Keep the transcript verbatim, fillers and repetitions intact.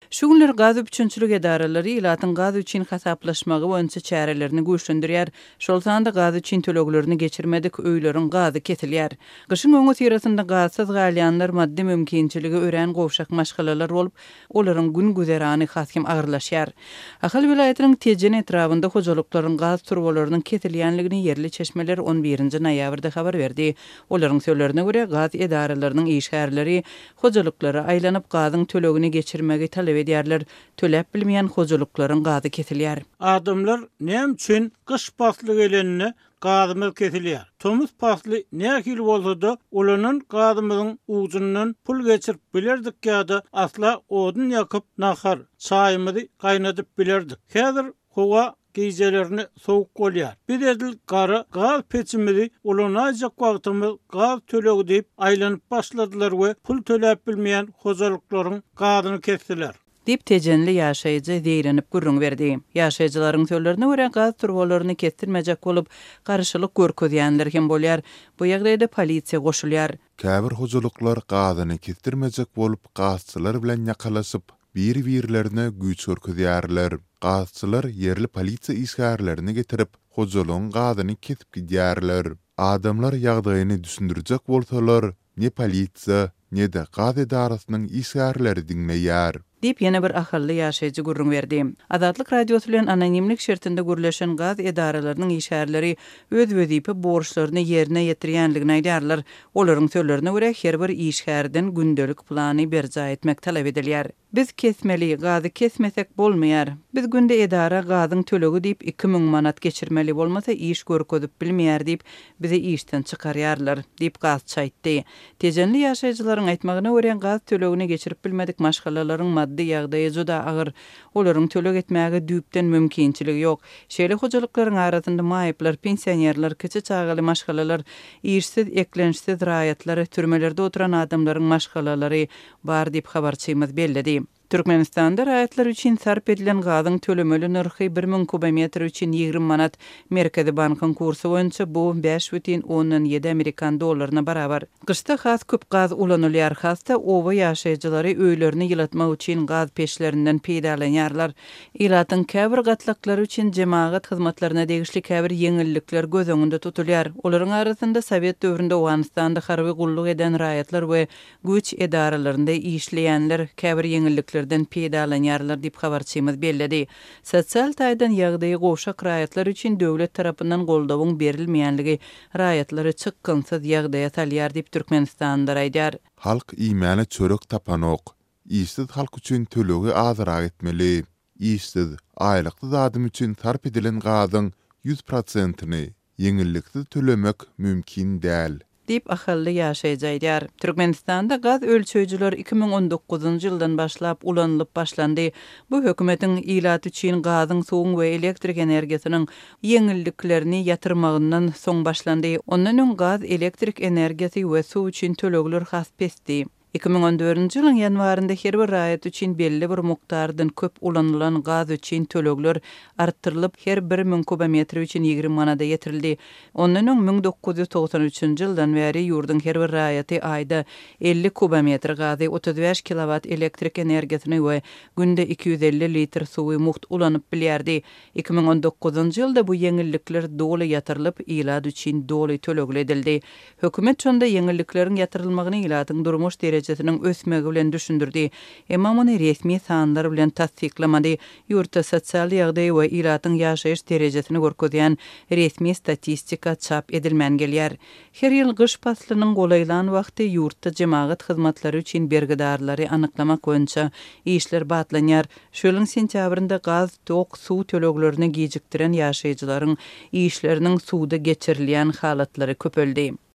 Şu günler gaz üçünçülük edaralary ilatyn gaz üçin hasaplaşmagy boýunça çärelerini güýçlendirýär. Şol sanda gaz üçin töleglerini geçirmedik öýlerin gazy ketilýär. Gyşyň öňe tirasynda gazsız galýanlar maddi mümkinçiligi ören gowşak maşgalalar bolup, olaryň gün güzerany haskim agyrlaşýar. Ahal vilayatynyň Tejen etrafynda hojalyklaryň gaz turbolarynyň ketilýänligini yerli çeşmeler on birinji noýabrda habar berdi. Olaryň söýlerine görä gaz edaralarynyň işgärleri hojalyklary aýlanyp gazyň tölegini geçirmegi talep edýärler. Töläp bilmeýän hojalyklaryň gazy ketilýär. Adamlar näme üçin kış pasly gelenine gazymyz kesilýär. Tomuz pasly nähil bolsa-da olanyň gazymyzyň ujundan pul geçirip bilerdik ýa-da asla odun ýakyp nahar çaýymyzy gaýnadyp bilerdik. Häzir howa gejelerini soğuk bolýar. Biz edil gara gaz peçimizi ulanajak wagtymyz gaz tölegi diýip aýlanyp başladylar we pul töläp bilmeýän hojalyklaryň gazyny kesdiler. Dip tejenli ýaşaýjy diýrenip gürrüň berdi. Ýaşaýjylaryň söýlerine görä gaz turbolaryny kestirmejek bolup, garşylyk görkezýänler hem bolýar. Bu ýagdaýda polisiýa goşulýar. Käbir hojalyklar gazyny kestirmejek bolup, gazçylar bilen ýakalaşyp, bir-birlerine güýç görkezýärler. Gazçylar yerli polisiýa işgärlerini getirip, hojalygyň gazyny kesip gidýärler. Adamlar ýagdaýyny düşündirjek bolsalar, ne polisiýa, ne de gaz edarasynyň işgärleri diňleýär. Dip ýene bir ahally ýaşaýjy gürrüň berdi. Azatlyk radiosu bilen anonimlik şertinde gürleşen gaz edaralarynyň işgärleri öz wezipä borçlaryny ýerine ýetirýänligini aýdarlar. Olaryň söýlerine görä her bir işgärden gündelik plany berja etmek talap edilýär. Biz kesmeli, gazy kesmesek bolmaýar. Biz günde edara gazyň tölegi diýip iki miň manat geçirmeli bolmasa iş görkezip bilmeýär diýip bizi işden çykarýarlar diýip gazçy aýtdy. Tejenli ýaşaýjylaryň aýtmagyna görä gaz tölegini geçirip bilmedik maşgalalaryň maddi ýagdaýy juda agyr. Olaryň töleg etmäge düýpden mümkinçiligi ýok. Şeýle hojalyklaryň arasynda maýyplar, pensionerler, kiçi çağaly maşgalalar, işsiz, eklenşsiz raýatlary, türmelerde oturan adamlaryň maşgalalary bar diýip habarçymyz belledi. Türkmenistanda raýatlar üçin sarp edilen gazyň tölemeli narhy bir miň kubometr üçin ýygrimi manat. Merkezi bankyň kursy boýunça bu beş butun on ýedi Amerikan dollaryna barabar. Gyşda has köp gaz ulanylýar. Hasta owa ýaşaýjylary öýlerini ýylatmak üçin gaz peşlerinden peýdalanýarlar. Ilatyň käbir gatlaklary üçin jemaat hyzmatlaryna degişli käbir ýeňillikler göz öňünde tutulýar. Olaryň arasynda Sowet döwründe Awganistanda harby gulluk eden raýatlar we güç edaralarynda işleýänler käbir ýeňillikler den peýdalanýarlar diýip habarçymyz belledi. Sosial taýdan ýagdaýy gowşak raýatlar üçin döwlet tarapyndan goldawyň berilmeýänligi raýatlary çykgynsyz ýagdaýa salýar diýip Türkmenistanda aýdýar. Halk iýmäne çörek tapanok, işsiz halk üçin tölegi azyrak etmeli. İşsiz, aýlykly adam üçin sarp edilen gazyň yüz prosentyny ýeňilliksiz tölemek mümkin däl. Dip ahally ýaşaýjylar. Türkmenistanda gaz ölçöýjiler iki miň on dokuzunjy ýyldan başlap ulanlyp başlandy. Bu hökümetiň ilat üçin gazyň, suwuň we elektrik energiýasynyň ýeňilliklerini ýatyrmagyndan soň başlandy. Ondan öň gaz, elektrik energiýasy we suw üçin tölegler has pesdi. iki miň on dördünji ýylyň ýanwarynda her bir raýat üçin belli bir mukdardan köp ulanylan gaz üçin tölegler artdyrylyp her bir miň kubometr üçin ýygrimi manada ýetirildi. Ondan öň bir dokuz ýüz togsan üçünji ýyldan bäri ýurdun her bir raýaty aýda elli kubometr gazy, otuz beş kilowat elektrik energiýasyny we günde iki yüz elli litr suwy muht ulanyp bilýärdi. iki miň on dokuzunjy ýylda bu ýeňillikler doly ýatyrylyp ilad üçin doly tölegler edildi. Hökümet çonda ýeňillikleriň ýatyrylmagyny ilatyň durmuş derejesiniň ösmegi bilen düşündirdi. Emma muny resmi sanlar bilen tasdiklamady. Ýurtda sosial ýagdaý we ilatyň ýaşaýyş derejesini görkezýän resmi statistika çap edilmän gelýär. Her ýyl gyş faslynyň golaylan wagty ýurtda jemaat hyzmatlary üçin bergidarlary anyklamak boýunça işler batlanýar. Şu ýylyň sentýabrynda gaz, tok, suw töleglerini gijikdiren ýaşaýjylaryň işleriniň suwda geçirilýän halatlary köpeldi.